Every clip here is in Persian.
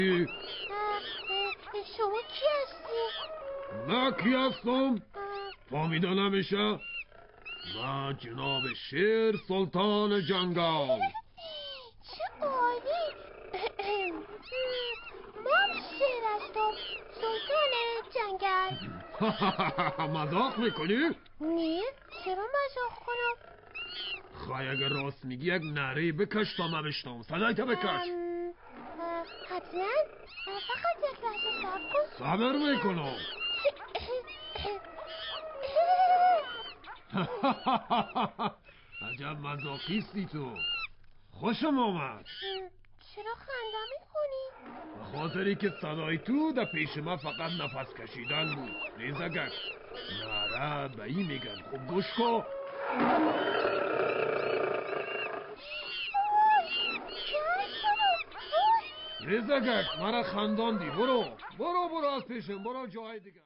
شما کی هستی؟ من کی هستم؟ فهمیدن همیشه؟ من جناب شیر سلطان جنگل. چه عالی. من شیر هستم، سلطان جنگل. مذاق میکنی؟ نه، چرا مذاق کنم؟ خواهی اگر راست میگی یک نری بکش تا من بشنم. صدایتو بکش. حتما. فقط یک لحظه صبر کن. صبر میکنم. عجب مذاقیستی تو. خوشم آمد. چرا خنده میکنی؟ به خاطری که صدای تو در پیش من فقط نفس کشیدن بود. ریزگک نره به این میگن. خوب گوش کن. ریزگک مرا خنداندی. برو از پیشم. برو جای دیگه.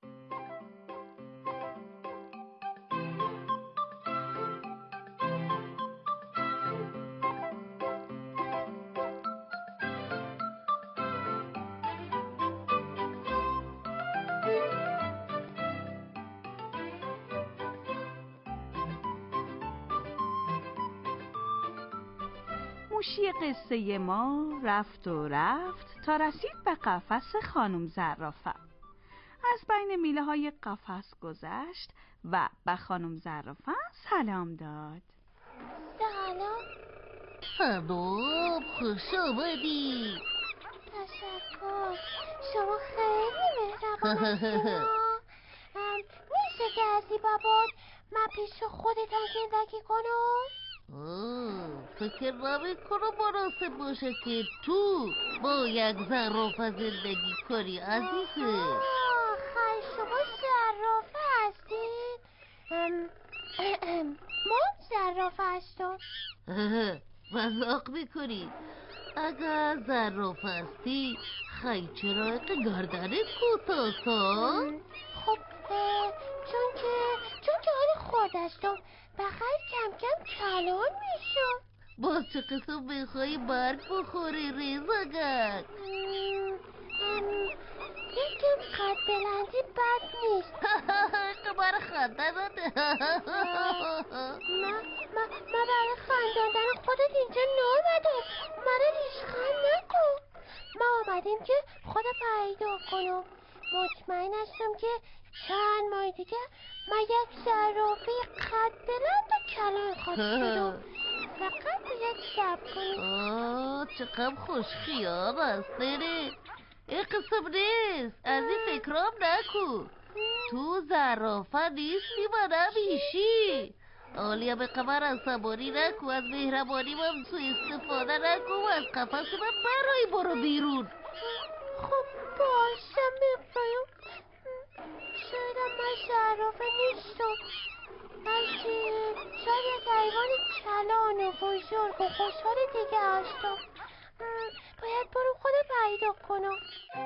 موشی قصه ما رفت تا رسید به قفس خانم زرافه. از بین میله های قفس گذشت و به خانم زرافه سلام داد. سلام، خوش آمدی. تشکر، شما خیلی مهربان. میشه که از این بابات من پیش خودتان زندگی کنم؟ فکر نمی کنم مناسب باشه که تو با یک زرافه زندگی کنی عزیزه. خیلی شما زرافه هستید؟ من زرافه هستم. مذاق میکنی؟ اگر زرافه هستی خیلی چرا گردنت کوتاه؟ خب چون که حال خورد هستم بخیر کم کم کلان میشم. باز چه قسم میخوایی برگ بخوری ریزگک؟ یکم قد بلندی بد نیست. تو برای خنده داده. من برای خنداندن خودت اینجا نامدم. منو ریشخند نکن. ما آمدیم که خدا پیدا کنم. مطمئن هستم که چند ماه دیگه من یک زرافه قد بلند و کلان خواهد شدم. فقط باید صبر کنی. چقدر خوش خیال است نره. این قسم نیست. از این فکرام نکن. تو زرافه نیستی و نمیشی. آلیا به قمر عصبانی نکن. از مهربانی من سو استفاده نکن و از قفس من برو بیرون. خب باشم میپایم. شایدم من زرافه نیستم، بلکه شاید یک حیوان کلان و بزرگ و خوشحال دیگه هستم. باید برو خودم پیدا کنم.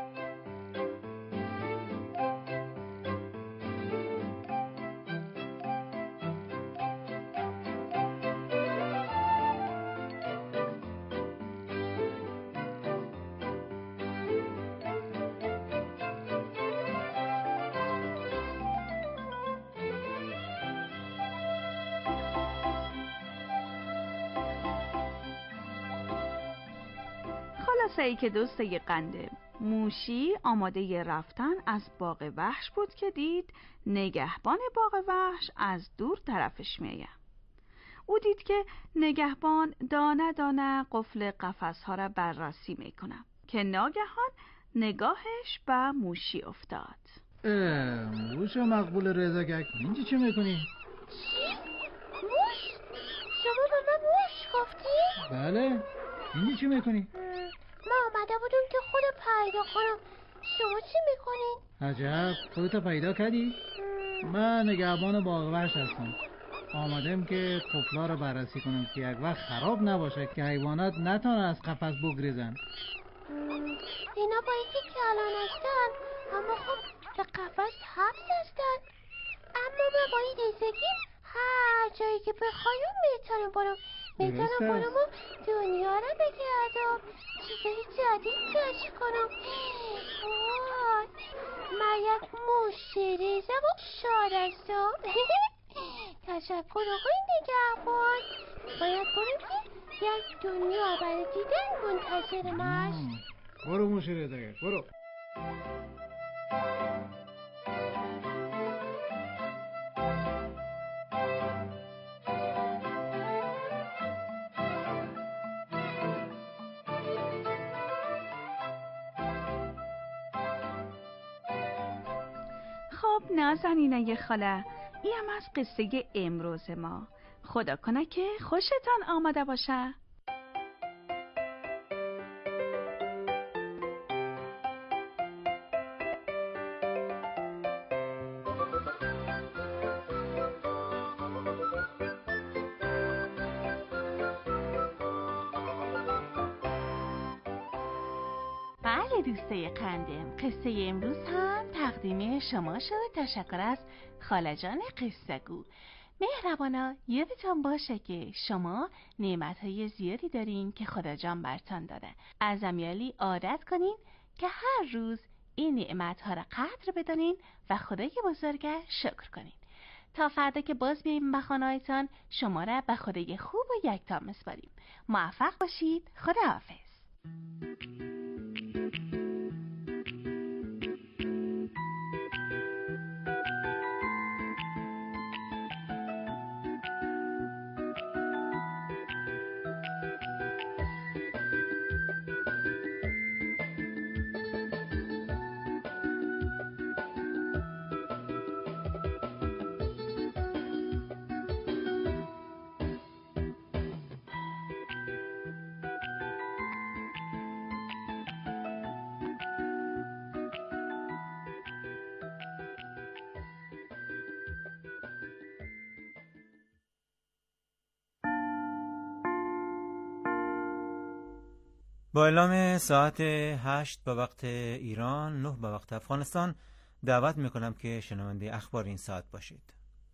خلاصه ای که دوسته قنده موشی آماده رفتن از باغ وحش بود که دید نگهبان باغ وحش از دور طرفش میآید. او دید که نگهبان دانه دانه قفل قفس‌ها را بررسی میکنه که ناگهان نگاهش به موشی افتاد. موش مقبول رضاگک، اینجا چی میکنی؟ چی؟ موش؟ شما به من موش گفتی؟ بله، اینجا چی میکنی؟ من آمده بودم که خودم پیدا کنم. شما چی میکنین؟ عجب، خودتو پیدا کردی؟ من نگهبان باغ وحش هستم. آمدم که قفلا رو بررسی کنم که یک وقت خراب نباشه که حیوانات نتونن از قفس بگریزن. اینا با اینکه کلان هستن اما خب به قفس حبس هستن. اما من با این ریزگی هر جایی که بخوایم میتونم برم. میتونم خودمو دنیا رو بگردم، چیزای جدید کشف کنم. وای، من یک موشی ریزم و شارستم. تشکر آقای نگهبان. باید بریم که یک دنیا برای دیدن منتظر ماست. برو موشی ریزه، برو. خب نازنینای خاله، این از قصه امروز ما. خدا کنه که خوشتان آمده باشه. بله دوستای قندم، قصه امروز هم تقدیم شما شد. تشکر از خاله جان قصه گو. مهربانا یادتان باشه که شما نعمتهای زیادی دارین که خدا جان برتان داده. از امیالی عادت کنین که هر روز این نعمتها را قدر بدانین و خدای بزرگ شکر کنین. تا فردا که باز بیاییم به خانه‌هایتان، شما را به خدای خوب و یکتا میسپاریم. موفق باشید. خداحافظ. با اعلام ساعت 8 به وقت ایران، 9 به وقت افغانستان، دعوت میکنم که شنونده اخبار این ساعت باشید.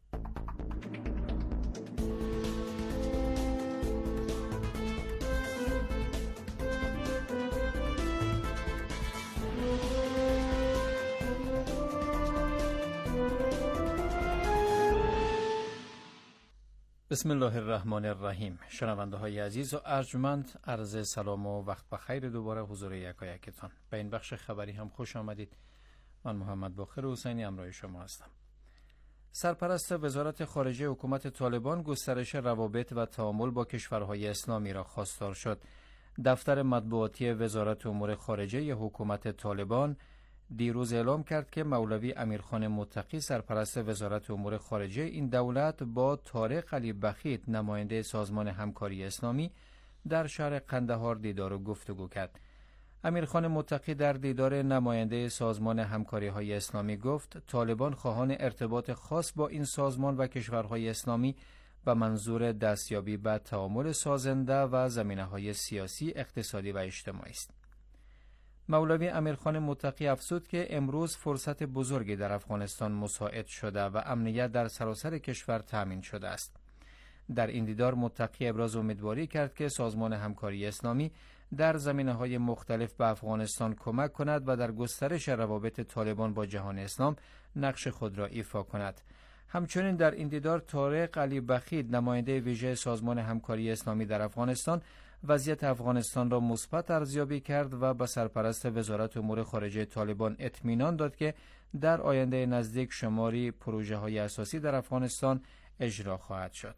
بسم الله الرحمن الرحیم. شنونده های عزیز و ارجمند، عرض سلام و وقت بخیر دوباره حضور یکایکتان. به این بخش خبری هم خوش آمدید. من محمد باقر حسینی همراه شما هستم. سرپرست وزارت خارجه حکومت طالبان گسترش روابط و تعامل با کشورهای اسلامی را خواستار شد. دفتر مطبوعاتی وزارت امور خارجه حکومت طالبان دیروز اعلام کرد که مولوی امیرخان متقی سرپرست وزارت امور خارجه این دولت با طارق علی بخیت نماینده سازمان همکاری اسلامی در شهر قندهار دیدار و گفتگو کرد. امیرخان متقی در دیدار نماینده سازمان همکاری های اسلامی گفت طالبان خواهان ارتباط خاص با این سازمان و کشورهای اسلامی و منظور دستیابی به تعامل سازنده و زمینه‌های سیاسی، اقتصادی و اجتماعی است. مولوی امیرخان متقی افزود که امروز فرصت بزرگی در افغانستان مساعد شده و امنیت در سراسر کشور تامین شده است. در این دیدار متقی ابراز امیدواری کرد که سازمان همکاری اسلامی در زمینه‌های مختلف به افغانستان کمک کند و در گسترش روابط طالبان با جهان اسلام نقش خود را ایفا کند. همچنین در این دیدار طارق علی بخیت نماینده ویژه سازمان همکاری اسلامی در افغانستان وضعیت افغانستان را مثبت ارزیابی کرد و به سرپرست وزارت امور خارجه طالبان اطمینان داد که در آینده نزدیک شماری پروژه‌های اساسی در افغانستان اجرا خواهد شد.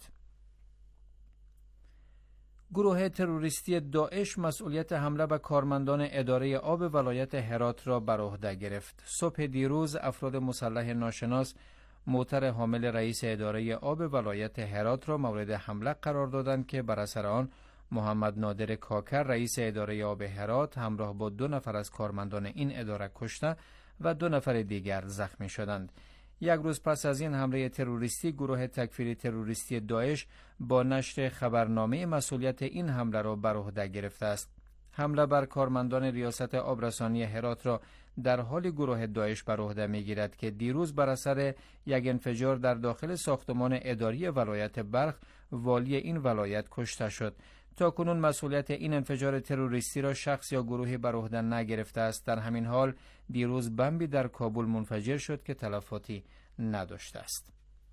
گروه تروریستی داعش مسئولیت حمله به کارمندان اداره آب ولایت هرات را بر عهده گرفت. صبح دیروز افراد مسلح ناشناس موتر حامل رئیس اداره آب ولایت هرات را مورد حمله قرار دادند که بر اثر آن محمد نادر کاکر رئیس اداره آب هرات همراه با 2 نفر از کارمندان این اداره کشته و 2 نفر دیگر زخمی شدند. یک روز پس از این حمله تروریستی، گروه تکفیری تروریستی داعش با نشر خبرنامه مسئولیت این حمله را بر عهده گرفته است. حمله بر کارمندان ریاست آبرسانی هرات را در حال گروه داعش بر عهده می‌گیرد که دیروز بر اثر یک انفجار در داخل ساختمان اداری ولایت بلخ والی این ولایت کشته شد. تاکنون مسئولیت این انفجار تروریستی را شخص یا گروهی بر عهده نگرفته است. در همین حال دیروز بمبی در کابل منفجر شد که تلفاتی نداشته است.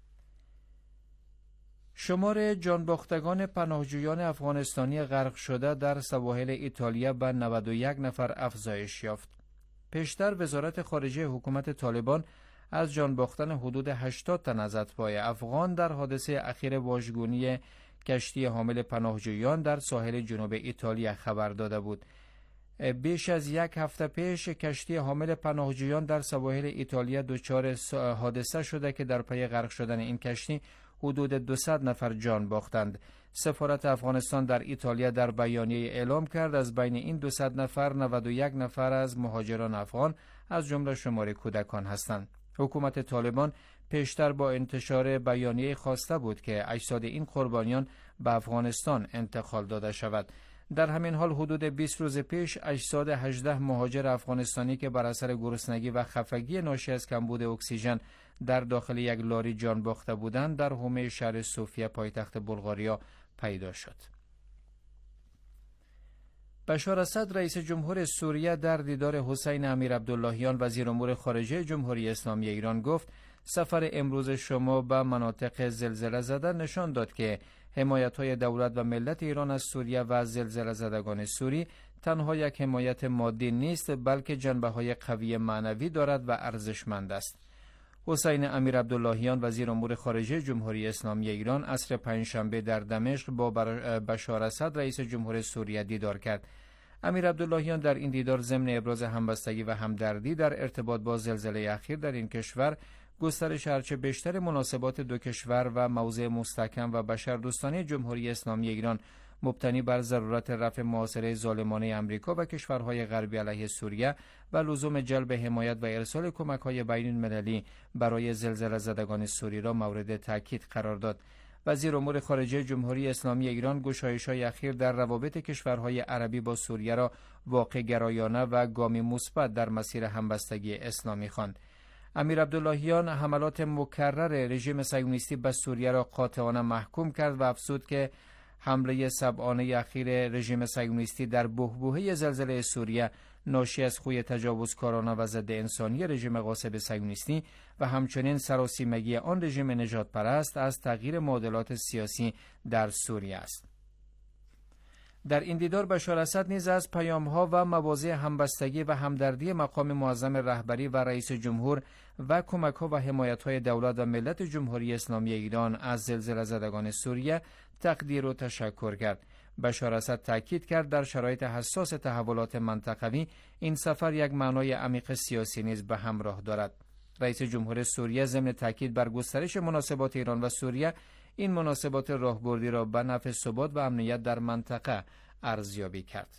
شمار جانباختگان پناهجویان افغانستانی غرق شده در سواحل ایتالیا به 91 نفر افزایش یافت. پیشتر وزارت خارجه حکومت طالبان از جان باختن حدود 80 تن از اتباع افغان در حادثه اخیر واژگونی کشتی حامل پناهجویان در ساحل جنوب ایتالیا خبر داده بود. بیش از یک هفته پیش کشتی حامل پناهجویان در سواحل ایتالیا دچار حادثه شده که در پی غرق شدن این کشتی حدود 200 نفر جان باختند. سفارت افغانستان در ایتالیا در بیانیه اعلام کرد از بین این 200 نفر 91 نفر از مهاجران افغان از جمله شمار کودکان هستند. حکومت طالبان پیشتر با انتشار بیانیه خواسته بود که اجساد این قربانیان به افغانستان انتقال داده شود. در همین حال حدود 20 روز پیش اجساد 18 مهاجر افغانستانی که بر اثر گرسنگی و خفگی ناشی از کمبود اکسیژن در داخل یک لاری جان باخته بودند در حومه شهر صوفیه پایتخت بلغاریا پیدا شد. بشار اسد رئیس جمهور سوریه در دیدار حسین امیر عبداللهیان وزیر امور خارجه جمهوری اسلامی ایران گفت سفر امروز شما به مناطق زلزله زده نشان داد که حمایت‌های دولت و ملت ایران از سوریه و از زلزله زدگان سوری تنها یک حمایت مادی نیست بلکه جنبه‌های قوی معنوی دارد و ارزشمند است. حسین امیر عبداللهیان وزیر امور خارجه جمهوری اسلامی ایران عصر پنجشنبه در دمشق با بشار اسد رئیس جمهور سوریه دیدار کرد. امیر عبداللهیان در این دیدار ضمن ابراز همبستگی و همدردی در ارتباط با زلزله اخیر در این کشور، گسترش هرچه بیشتر مناسبات دو کشور و موضع مستحکم و بشردوستانه جمهوری اسلامی ایران مبتنی بر ضرورت رفع محاصره ظالمانه امریکا و کشورهای غربی علیه سوریه و لزوم جلب حمایت و ارسال کمک‌های بین‌المللی برای زلزله زدگان سوری را مورد تاکید قرار داد. وزیر امور خارجه جمهوری اسلامی ایران گشایش‌های اخیر در روابط کشورهای عربی با سوریه را واقع گرایانه و گامی مثبت در مسیر همبستگی اسلامی خواند. امیر عبداللهیان حملات مکرر رژیم صهیونیستی به سوریه را قاطعانه محکوم کرد و افزود که حمله سبعانه اخیر رژیم صهیونیستی در بحبوحه زلزله سوریه ناشی از خوی تجاوزکارانه و ضد انسانی رژیم غاصب صهیونیستی و همچنین سراسیمگی آن رژیم نژاد پرست از تغییر معادلات سیاسی در سوریه است. در این دیدار بشار اسد نیز از پیام‌ها و مواضع همبستگی و همدردی مقام معظم رهبری و رئیس جمهور و کمک‌ها و حمایت‌های دولت و ملت جمهوری اسلامی ایران از زلزله زدگان سوریه تقدیر و تشکر کرد. بشار اسد تاکید کرد در شرایط حساس تحولات منطقوی این سفر یک معنای عمیق سیاسی نیز به همراه دارد. رئیس جمهور سوریه ضمن تاکید بر گسترش مناسبات ایران و سوریه این مناسبات راهبردی را به نفع ثبات و امنیت در منطقه ارزیابی کرد.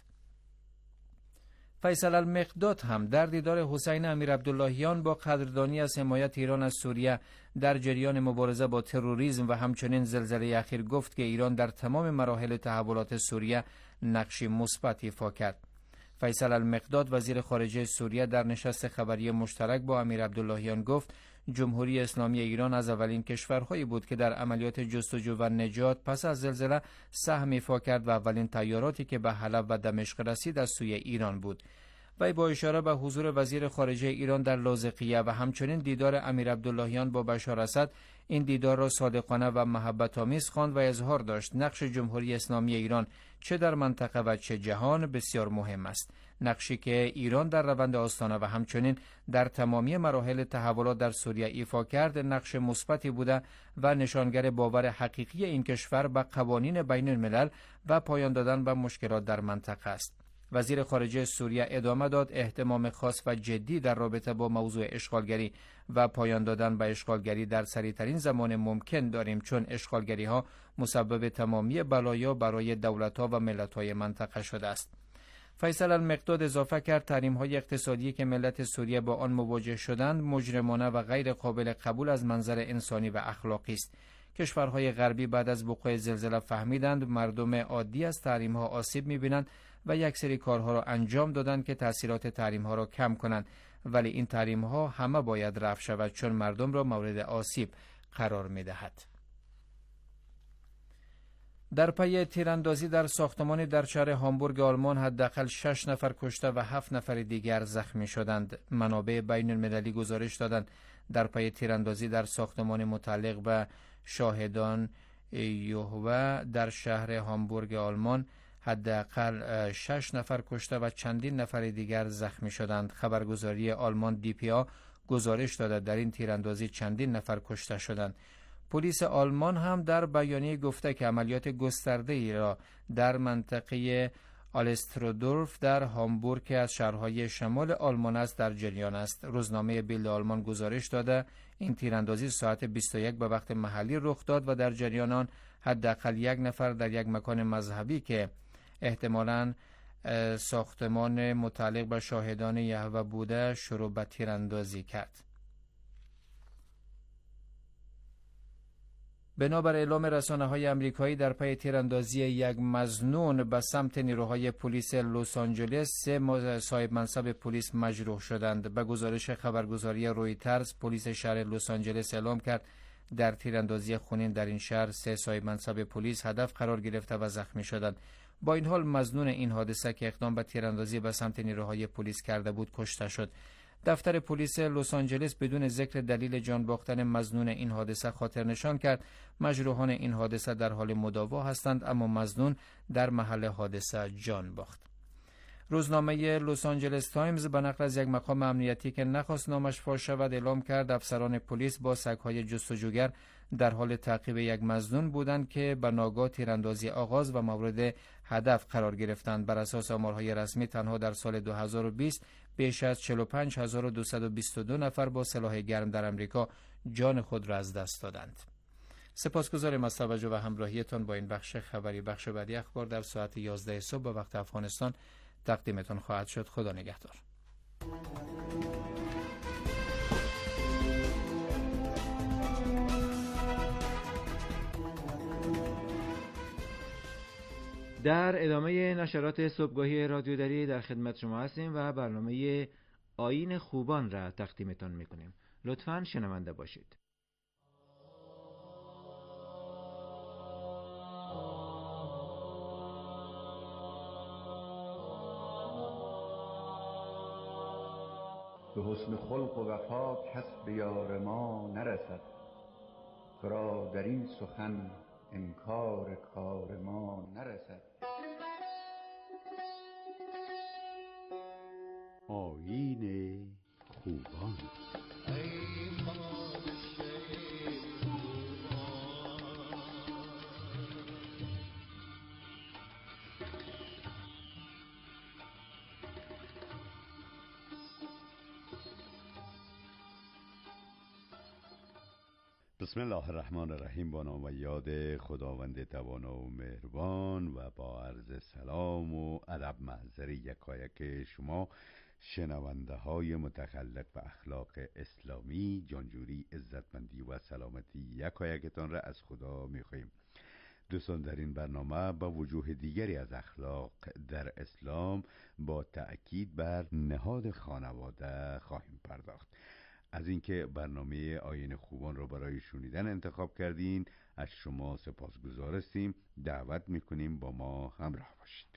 فیصل المقداد هم در دیدار حسین امیر عبداللهیان با قدردانی از حمایت ایران از سوریه در جریان مبارزه با تروریسم و همچنین زلزله اخیر گفت که ایران در تمام مراحل تحولات سوریه نقشی مثبت ایفا کرد. فیصل المقداد وزیر خارجه سوریه در نشست خبری مشترک با امیر عبداللهیان گفت جمهوری اسلامی ایران از اولین کشورهایی بود که در عملیات جستجو و نجات پس از زلزله سهم ایفا کرد و اولین طیاراتی که به حلب و دمشق رسید از سوی ایران بود. وی با اشاره به حضور وزیر خارجه ایران در لاذقیه و همچنین دیدار امیر عبداللهیان با بشار اسد این دیدار را صادقانه و محبت آمیز خواند و اظهار داشت نقش جمهوری اسلامی ایران چه در منطقه و چه جهان بسیار مهم است. نقشی که ایران در روند آستانه و همچنین در تمامی مراحل تحولات در سوریه ایفا کرد نقش مثبتی بوده و نشانگر باور حقیقی این کشور به قوانین بین الملل و پایان دادن به مشکلات در منطقه است. وزیر خارجه سوریه ادامه داد اهتمام خاص و جدی در رابطه با موضوع اشغالگری و پایان دادن به اشغالگری در سریعترین زمان ممکن داریم چون اشغالگری ها مسبب تمامی بلایا برای دولت ها و ملت های منطقه شده است. فیصل المقداد اضافه کرد تحریم‌های اقتصادی که ملت سوریه با آن مواجه شدند مجرمانه و غیر قابل قبول از منظر انسانی و اخلاقی است. کشورهای غربی بعد از وقوع زلزله فهمیدند مردم عادی از تحریم‌ها آسیب می‌بینند و یک سری کارها را انجام دادند که تاثیرات تحریم‌ها را کم کنند، ولی این تحریم‌ها همه باید رفع شود چون مردم را مورد آسیب قرار می‌دهد. در پی تیراندازی در ساختمانی در شهر هامبورگ آلمان حداقل 6 نفر کشته و 7 نفر دیگر زخمی شدند. منابع بین المللی گزارش دادند در پی تیراندازی در ساختمان متعلق به شاهدان یهوه در شهر هامبورگ آلمان حداقل 6 نفر کشته و چندین نفر دیگر زخمی شدند. خبرگزاری آلمان DPA گزارش داده در این تیراندازی چندین نفر کشته شدند. پلیس آلمان هم در بیانیه گفته که عملیات گسترده‌ای را در منطقه آلسترودورف در هامبورگ که از شهرهای شمال آلمان است در جریان است. روزنامه بیلد آلمان گزارش داده این تیراندازی ساعت 21 به وقت محلی رخ داد و در جریان آن حداقل 1 نفر در یک مکان مذهبی که احتمالاً ساختمان متعلق به شاهدان یهوه بوده شروع به تیراندازی کرد. بنابر اعلام رسانه‌های آمریکایی در پی تیراندازی یک مظنون به سمت نیروهای پلیس لس آنجلس 3 صاحب منصب پلیس مجروح شدند. به گزارش خبرگزاری رویترز پلیس شهر لس آنجلس اعلام کرد در تیراندازی خونین در این شهر 3 صاحب منصب پلیس هدف قرار گرفته و زخمی شدند. با این حال مظنون این حادثه که اقدام به تیراندازی به سمت نیروهای پلیس کرده بود کشته شد. دفتر پلیس لس آنجلس بدون ذکر دلیل جان باختن مظنون این حادثه خاطر نشان کرد مجروحان این حادثه در حال مداوا هستند اما مظنون در محل حادثه جان باخت. روزنامه لس آنجلس تایمز به نقل از یک مقام امنیتی که نخواست نامش فاش شود اعلام کرد افسران پلیس با سگ‌های جستجوگر در حال تعقیب یک مظنون بودند که به ناگاه تیراندازی آغاز و مورد هدف قرار گرفتند. بر اساس آمارهای رسمی تنها در سال 2020 بیش از 45222 نفر با سلاح گرم در امریکا جان خود را از دست دادند. سپاسگزارم از توجه و همراهیتان با این بخش خبری. بخش بعدی اخبار در ساعت 11 صبح به وقت افغانستان تقدیمتان خواهد شد. خدا نگهدار. در ادامه نشرات صبحگاهی رادیو دری در خدمت شما هستیم و برنامه آیین خوبان را تقدیمتان میکنیم. لطفاً شنونده باشید. به حسن خلق و وفا کس به یار ما نرسد، ترا در این سخن انکار کار ما نرسد. آیین خوبان. بسم الله الرحمن الرحیم. با نام و یاد خداوند توانا و مهربان و با عرض سلام و ادب محضر یکایک شما شنونده های متخلق به اخلاق اسلامی، جانجوری، عزتمندی و سلامتی یکایکتان را از خدا می‌خواهیم. دوستان، در این برنامه با وجوه دیگری از اخلاق در اسلام با تأکید بر نهاد خانواده خواهیم پرداخت. از اینکه برنامه آیین خوبان را برای شنیدن انتخاب کردین از شما سپاسگزار هستیم. دعوت میکنیم با ما همراه باشید.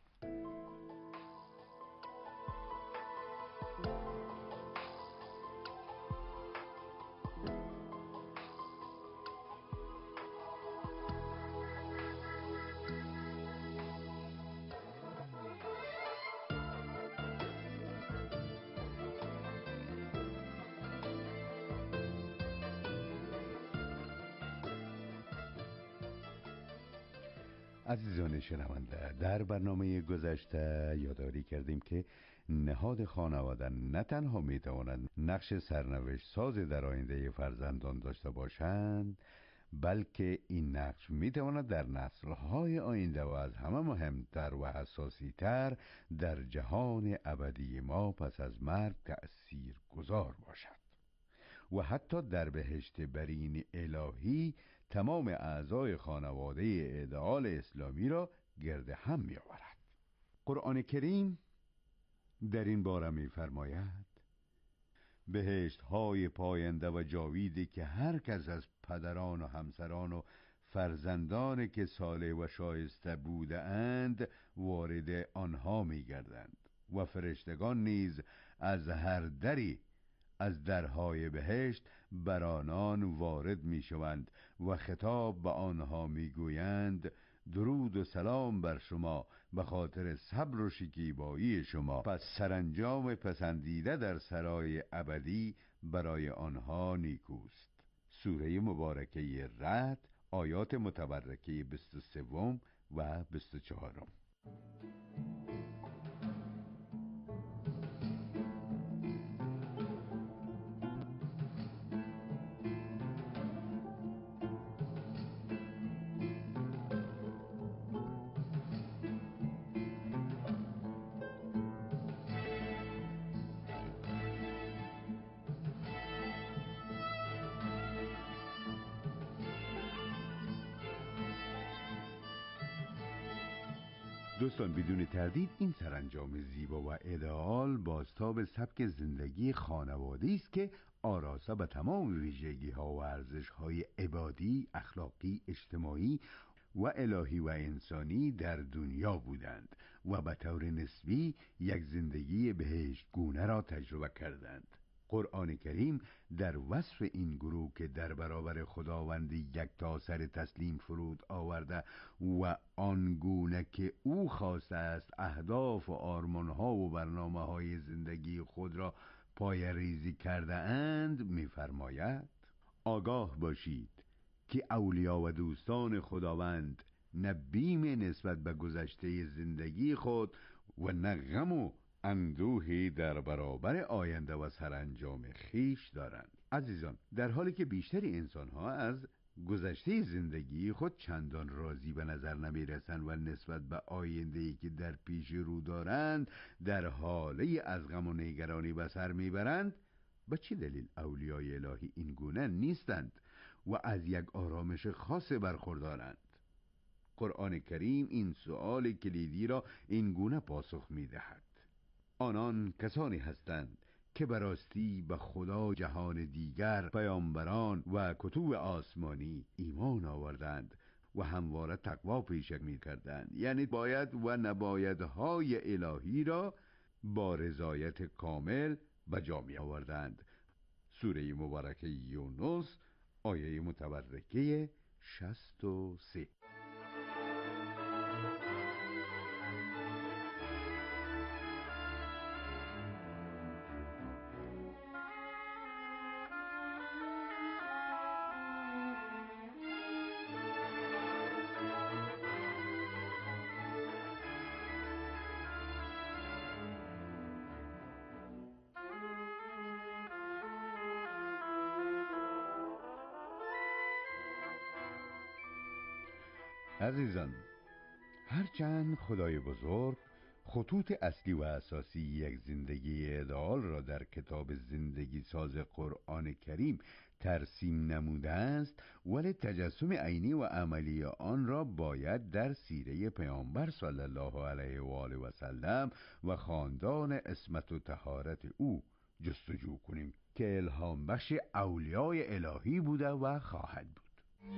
عزیزان شنونده، در برنامه گذشته یادآوری کردیم که نهاد خانواده نه تنها میتواند نقش سرنوشت ساز در آینده فرزندان داشته باشند، بلکه این نقش میتواند در نسل‌های آینده و از همه مهمتر و حساسی‌تر در جهان ابدی ما پس از مرگ تأثیر گذار باشد و حتی در بهشت برین الهی تمام اعضای خانواده ایدئال اسلامی را گرد هم می آورد. قرآن کریم در این باره می فرماید بهشت های پاینده و جاویدی که هر کس از پدران و همسران و فرزندان که صالح و شایسته بوده اند وارد آنها می گردند و فرشتگان نیز از هر دری از درهای بهشت بر آنان وارد می شوند و خطاب به آنها می گویند درود و سلام بر شما به خاطر صبر و شکیبایی شما، پس سرانجام پسندیده در سرای ابدی برای آنها نیکوست. سوره مبارکه رعد آیات متبرکه 23 و 24. دوستان، بدون تردید این سرانجام زیبا و ایدئال بازتاب سبک زندگی خانواده‌ای است که آراسته به تمام ویژگی‌ها و ارزش‌های عبادی، اخلاقی، اجتماعی و الهی و انسانی در دنیا بودند و به طور نسبی یک زندگی بهشت گونه را تجربه کردند. قرآن کریم در وصف این گروه که در برابر خداوند یکتا سر تسلیم فرود آورده و آنگونه که او خواسته است اهداف و آرمانها و برنامه‌های زندگی خود را پای ریزی کرده اند می‌فرماید: آگاه باشید که اولیا و دوستان خداوند نه بیم نسبت به گذشته زندگی خود و نه غم و اندوهی در برابر آینده و سرانجام خیش دارند. عزیزان، در حالی که بیشتر انسان‌ها از گذشته زندگی خود چندان راضی به نظر نمی‌رسند و نسبت به آینده‌ای که در پیش رو دارند در حاله از غم و نگرانی به سر می‌برند، به چه دلیل اولیای الهی این گونه نیستند و از یک آرامش خاص برخوردارند؟ قرآن کریم این سؤال کلیدی را این گونه پاسخ می‌دهد: آنان کسانی هستند که براستی به خدا، جهان دیگر، پیامبران و کتب آسمانی ایمان آوردند و همواره تقوا پیشه می کردند، یعنی باید و نبایدهای الهی را با رضایت کامل به جا می آوردند. سوره مبارکه یونس آیه متبرکه 63. عزیزان، هرچند خدای بزرگ خطوط اصلی و اساسی یک زندگی ایدئال را در کتاب زندگی ساز قرآن کریم ترسیم نموده است، ولی تجسم عینی و عملی آن را باید در سیره پیامبر صلی الله علیه و آله و سلم و خاندان عصمت و طهارت او جستجو کنیم که الهام بخش اولیای الهی بوده و خواهد بود.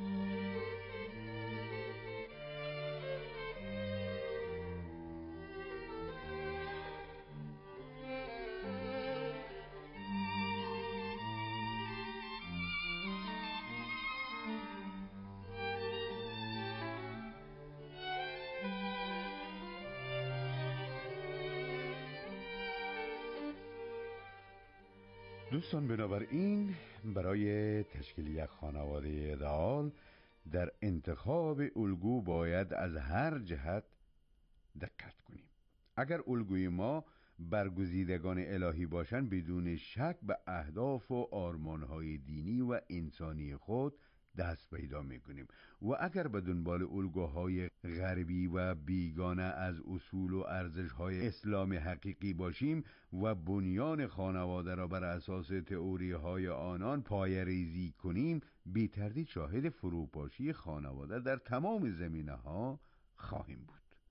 دوستان، بنابراین برای تشکیل یک خانواده ایدئال در انتخاب الگو باید از هر جهت دقت کنیم. اگر الگوی ما برگزیدگان الهی باشند، بدون شک به اهداف و آرمانهای دینی و انسانی خود دست پیدا میکنیم و اگر به دنبال الگوهای غربی و بیگانه از اصول و ارزش‌های اسلام حقیقی باشیم و بنیان خانواده را بر اساس تئوری‌های آنان پایه‌ریزی کنیم، بی تردید شاهد فروپاشی خانواده در تمام زمینه‌ها خواهیم بود.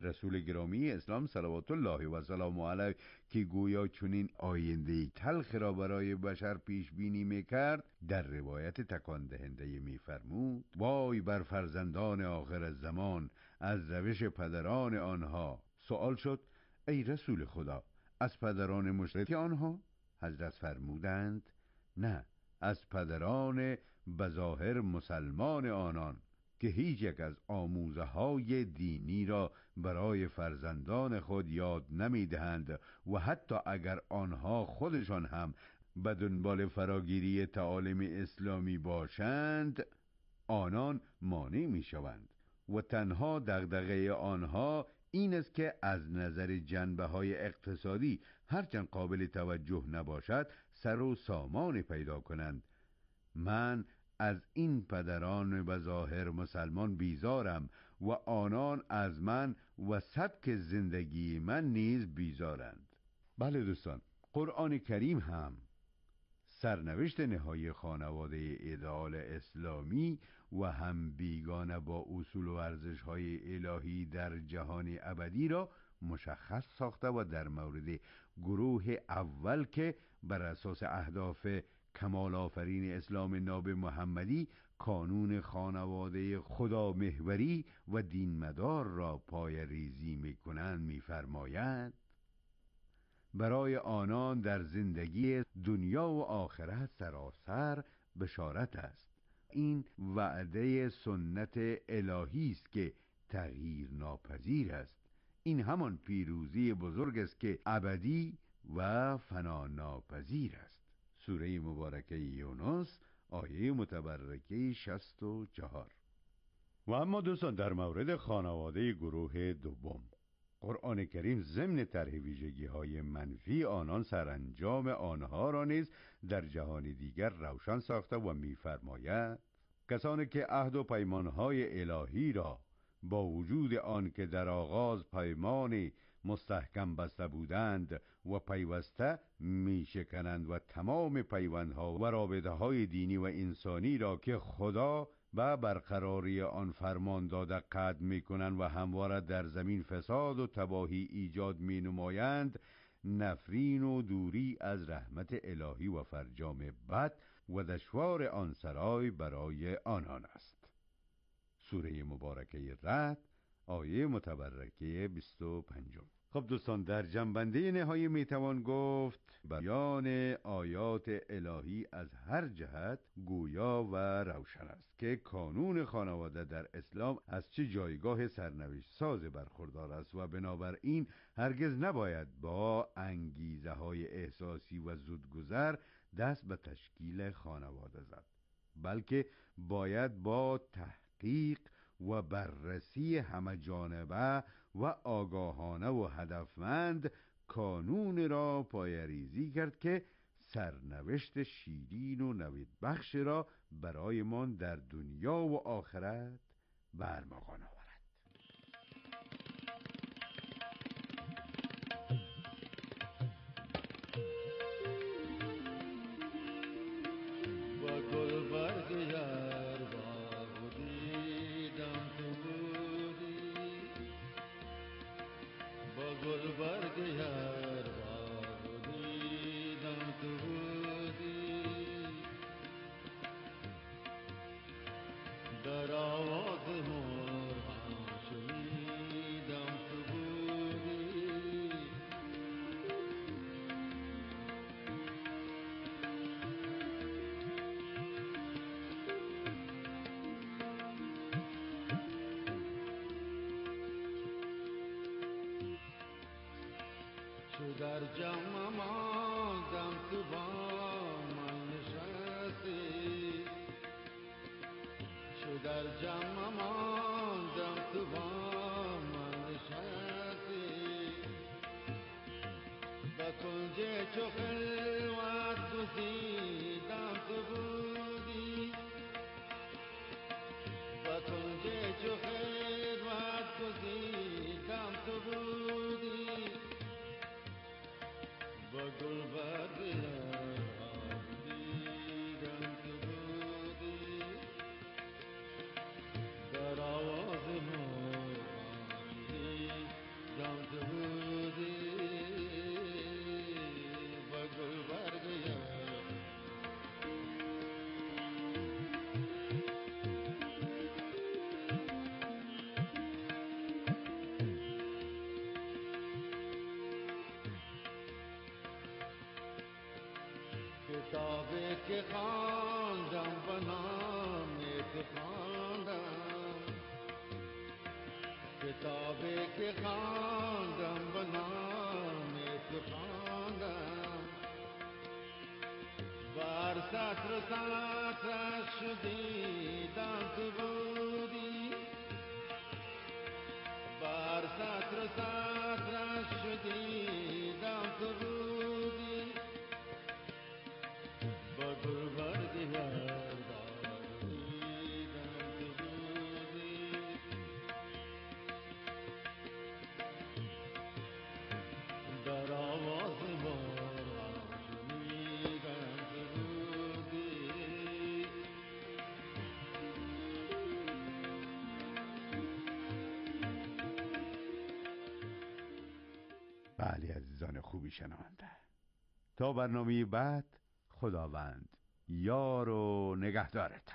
رسول گرامی اسلام صلوات الله و سلام علیه که گویا چنین آینده تلخ را برای بشر پیش بینی میکرد، در روایت تکان دهنده میفرمود: وای بر فرزندان آخر الزمان از روش پدران آنها. سوال شد: ای رسول خدا، از پدران مشرک آنها؟ حضرت فرمودند: نه، از پدران بظاهر مسلمان آنان که هیچ یک از آموزه های دینی را برای فرزندان خود یاد نمی دهند و حتی اگر آنها خودشان هم به دنبال فراگیری تعالیم اسلامی باشند، آنان مانع می شوند و تنها دغدغه آنها این است که از نظر جنبه های اقتصادی هرچند قابل توجه نباشد سر و سامان پیدا کنند. من از این پدران بظاهر مسلمان بیزارم و آنان از من و سبک زندگی من نیز بیزارند. بله دوستان، قرآن کریم هم سرنوشت نهایی خانواده ایدئال اسلامی و هم بیگانه با اصول و ارزش‌های الهی در جهان ابدی را مشخص ساخته و در مورد گروه اول که بر اساس اهداف کمال آفرین اسلام ناب محمدی کانون خانواده خدا محوری و دین مدار را پای ریزی می کنند می‌فرماید: برای آنان در زندگی دنیا و آخرت سراسر بشارت است. این وعده سنت الهی است که تغییر ناپذیر است. این همان پیروزی بزرگ است که ابدی و فنا ناپذیر است. سوره مبارکه یونس آیه متبرکه 64. و اما دوستان، در مورد خانواده گروه دوم، قرآن کریم ضمن طرح ویژگی‌های منفی آنان سرانجام آنها را نیز در جهان دیگر روشن ساخته و می‌فرماید: کسانی که عهد و پیمان‌های الهی را با وجود آن که در آغاز پیمانی مستحکم بسته بودند و پیوسته میشکنند و تمام پیوندها و رابطه‌های دینی و انسانی را که خدا و برقراری آن فرمان داده قطع می‌کنند و همواره در زمین فساد و تباهی ایجاد می‌نمایند، نفرین و دوری از رحمت الهی و فرجام بد و دشوار آن سرای برای آنان است. سوره مبارکه رعد آیه متبرکه 25. خب دوستان، در جنبنده نهایی میتوان گفت بیان آیات الهی از هر جهت گویا و روشن است که کانون خانواده در اسلام از چه جایگاه سرنوشت ساز برخوردار است و بنابراین هرگز نباید با انگیزه های احساسی و زودگذر دست به تشکیل خانواده زد، بلکه باید با تحقیق و بررسی همه جانبه و آگاهانه و هدفمند کانون را پایه‌ریزی کرد که سرنوشت شیرین و نویدبخش را برایمان در دنیا و آخرت برمغان آورد. با گل برگ یار باغ دیدم تو بودی، با گل برگ یار باغ دیدم تو بودی، در آواز مرغان شنیدم تو بودی، چو در جمع ماندم تو با من نشستی، چو در جمع ماندم تو با من نشستی، با کنج چو خلوت گزیدم تو بودی، با کنج چو خلوت گزیدم تو بودی، با گل برگ یار دیدم تو بودی، در آواز مرغان شنیدم کتابی که خواندم به نام تو خواندم، کتابی که خواندم به نام تو خواندم، بر سطر سطرش شدیدم تو بودی، بر سطر سطرش شدیدم تو بودی، با گلبرگ گرداریدم تو بودی، در آواز باران شنیدم تو بودی. بله عزیزان خوبی شنونده، تا برنامه بعد خداوند یار و نگهدارتان.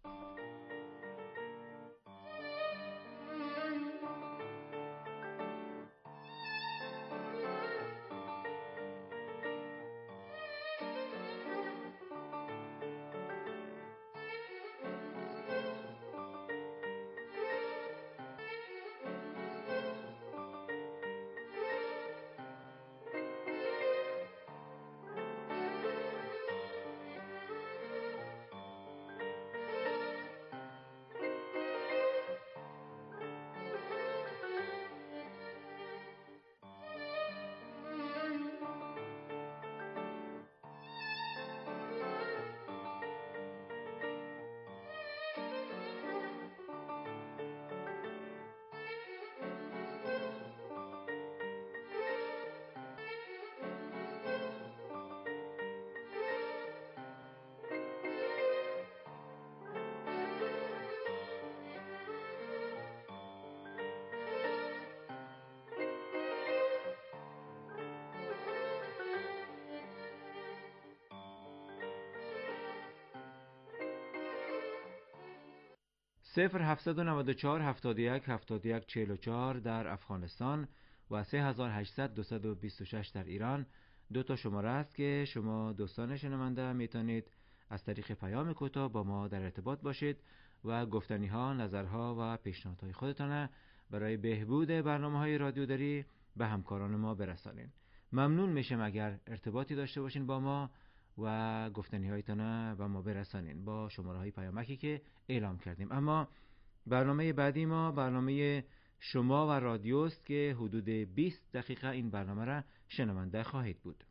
صفر 794 71 71 44 در افغانستان و 3800 226 در ایران دو تا شماره است که شما دوستان شنونده میتونید از طریق پیام کوتاه با ما در ارتباط باشید و گفتنی ها، نظرها و پیشنهادهای خودتان برای بهبود برنامه‌های رادیوداری به همکاران ما برسانید. ممنون میشم اگر ارتباطی داشته باشین با ما و گفتنی هایتان به ما برسانین با شماره های پیامکی که اعلام کردیم. اما برنامه بعدی ما برنامه شما و رادیوست که حدود 20 دقیقه این برنامه را شنونده خواهید بود.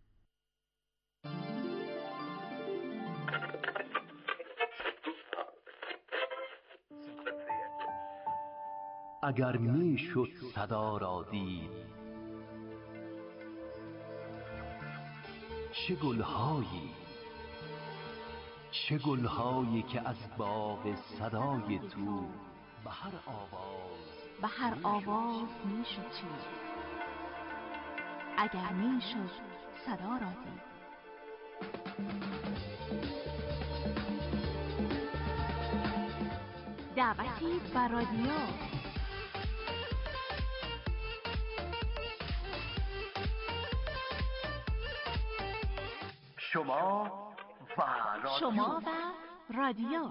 اگر می شد صدا را دید، چه گلهایی که از باغ صدای تو به هر آواز می شد چید. اگر می شد صدا را دید. دعوتی بر رادیو. شما و رادیو.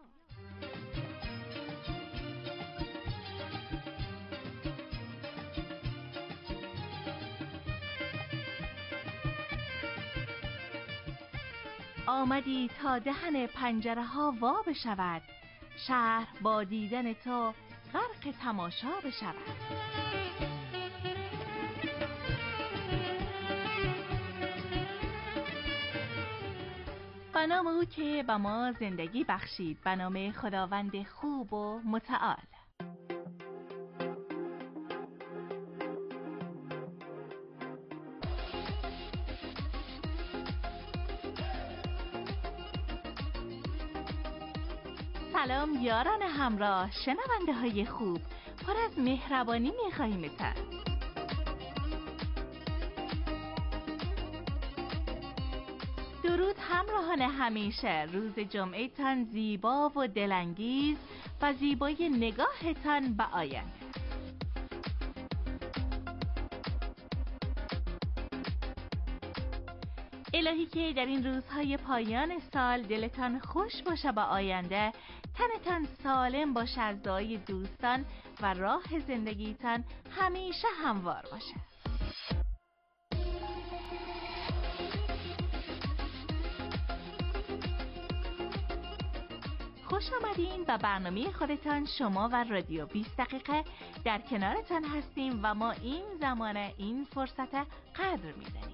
آمدی تا دهن پنجره ها وا بشود، شهر با دیدن تو غرق تماشا بشود. به نام او که به ما زندگی بخشید، به نام خداوند خوب و متعال. سلام یاران همراه، شنونده های خوب، پر از مهربانی می‌خواهیمتان. درود همراهان همیشه، روز جمعه تان زیبا و دلانگیز و زیبای نگاهتان به آینده. الهی که در این روزهای پایان سال دلتان خوش باشه با آینده، تنتان سالم باشه از دعای دوستان و راه زندگیتان همیشه هموار باشه. خوش آمدین به برنامه خودتان. شما و رادیو 20 دقیقه در کنارتان هستیم و ما این زمان این فرصت قدر می‌دانیم.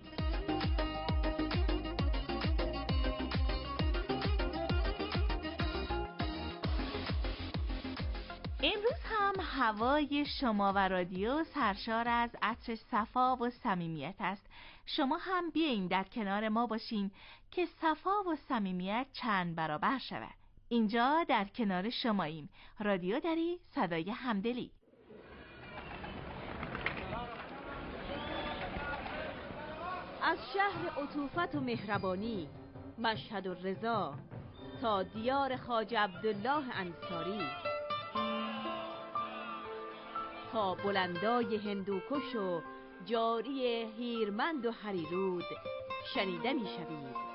امروز هم هوای شما و رادیو سرشار از عطر صفا و صمیمیت است. شما هم بیاین در کنار ما باشین که صفا و صمیمیت چند برابر شود. اینجا در کنار شماییم. رادیو دری، صدای همدلی. از شهر عطوفت و مهربانی، مشهد و رضا، تا دیار خواجه عبدالله انصاری، تا بلندای هندوکش و جاری هیرمند و هریرود شنیده می شوید.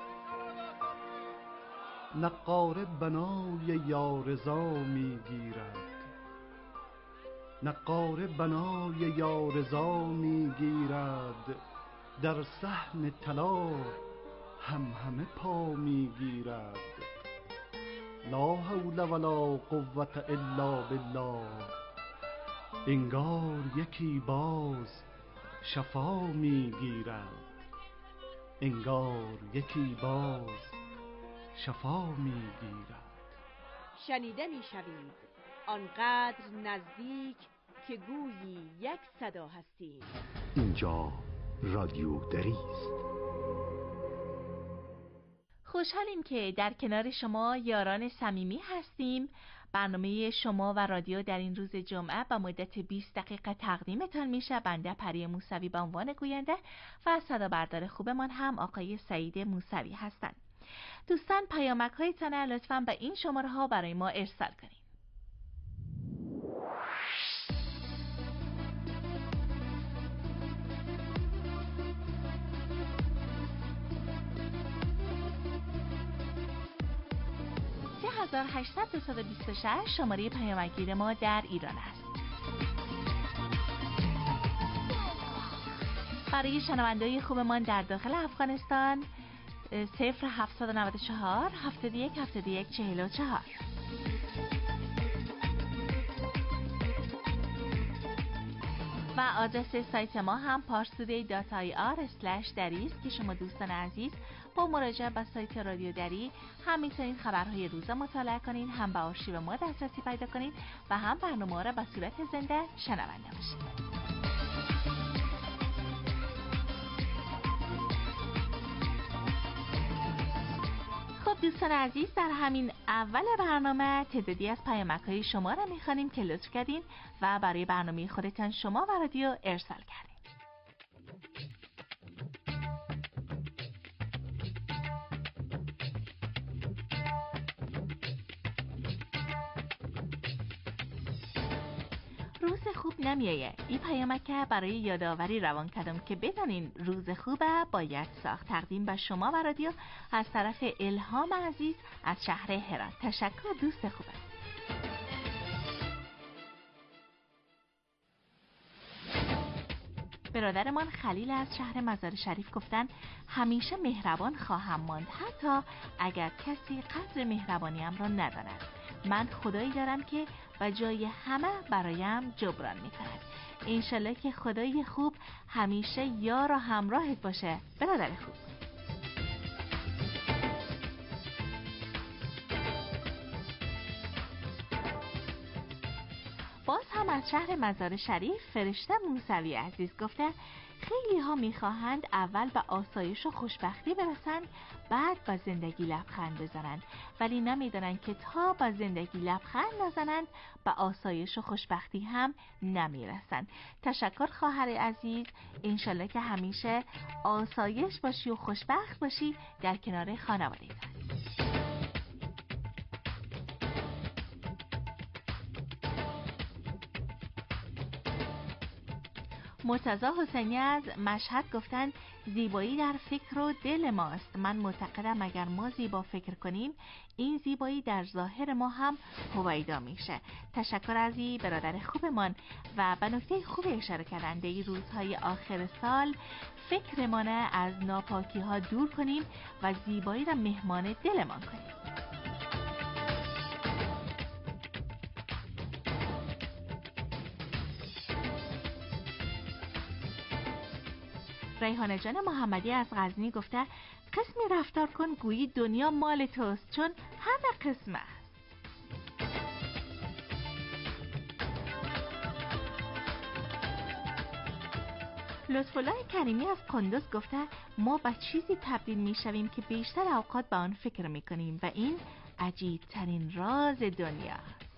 نقاره بنای یارضا می گیرد، نقاره بنای یارضا می گیرد، در صحن طلا همه پا می گیرد. لا حول ولا قوة الا بالله، انگار یکی باز شفا می گیرد، انگار یکی باز شفا می گیرد. شنیده می شوید آنقدر نزدیک که گویی یک صدا هستیم. اینجا رادیو دری است. خوشحالیم که در کنار شما یاران صمیمی هستیم. برنامه شما و رادیو در این روز جمعه با مدت 20 دقیقه تقدیمتان میشه. بنده پری موسوی به عنوان گوینده و صدا بردار خوبمان هم آقای سعید موسوی هستند. دوستان پیامک هایتان لطفاً به این شماره ها برای ما ارسال کنید. (3826) شماره پیامگیر ما در ایران است. برای شنونده‌های خوبمان در داخل افغانستان 0794 71 71 44. و آدرس سایت ما هم parstoday.ir/dari است که شما دوستان عزیز با مراجعه به سایت رادیو دری هم میتونید خبرهای روز مطالعه کنید، هم به آرشیو ما دسترسی پیدا کنید و هم برنامه را به صورت زنده شنونده باشید. خب دوستان عزیز، در همین اول برنامه تعدادی از پیامک‌های شما را می‌خوانیم که لطف کردین و برای برنامه خودتان شما و رادیو ارسال کردین. روز خوب نمیایه. این پیامک برای یادآوری روان کردم که بدانین روز خوبه باید ساخت. تقدیم به شما و رادیو از طرف الهام عزیز از شهر هرات. تشکر دوست خوبه. برادرمان خلیل از شهر مزار شریف گفتن همیشه مهربان خواهم ماند حتی اگر کسی قدر مهربانیم را نداند. من خدایی دارم که به جای همه برایم جبران میکند. انشالله که خدای خوب همیشه یار و همراهت باشه برادر خوب. باز هم از شهر مزار شریف فرشته موسوی عزیز گفته خیلی ها میخواهند اول به آسایش و خوشبختی برسند بعد به زندگی لبخند بزنند، ولی نمیدانند که تا به زندگی لبخند نزنند به آسایش و خوشبختی هم نمیرسند. تشکر خواهر عزیز، انشالله که همیشه آسایش باشی و خوشبخت باشی در کنار خانواده‌تان. مرتضی حسینی از مشهد گفتن زیبایی در فکر و دل ماست. من معتقدم اگر ما زیبا فکر کنیم، این زیبایی در ظاهر ما هم هویدا میشه. تشکر از این برادر خوبمان و به نکته خوب اشاره کردن. این روزهای آخر سال فکرمان از ناپاکی ها دور کنیم و زیبایی را مهمان دلمان کنیم. ریحانه جان محمدی از غزنی گفته قسمی رفتار کن گویی دنیا مال توست، چون همه قسم است. لطف‌الله کریمی از قندوز گفته ما به چیزی تبدیل می‌شویم که بیشتر اوقات به آن فکر می‌کنیم و این عجیب ترین راز دنیا.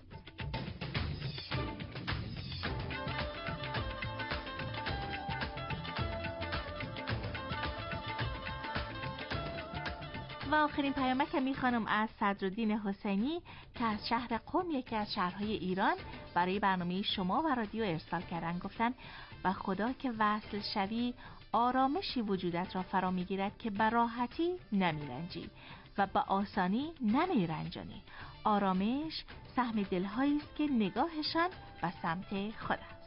و آخرین پیامک می خانم از صدرالدین حسینی که از شهر قم، یکی از شهرهای ایران، برای برنامه شما و رادیو ارسال کردن. گفتن به خدا که وصل شوی آرامشی وجودت را فرا میگیرد که به راحتی نمیرنجی و به آسانی نمیرنجانی. آرامش سهم دلهایی است که نگاهشان به سمت خود است.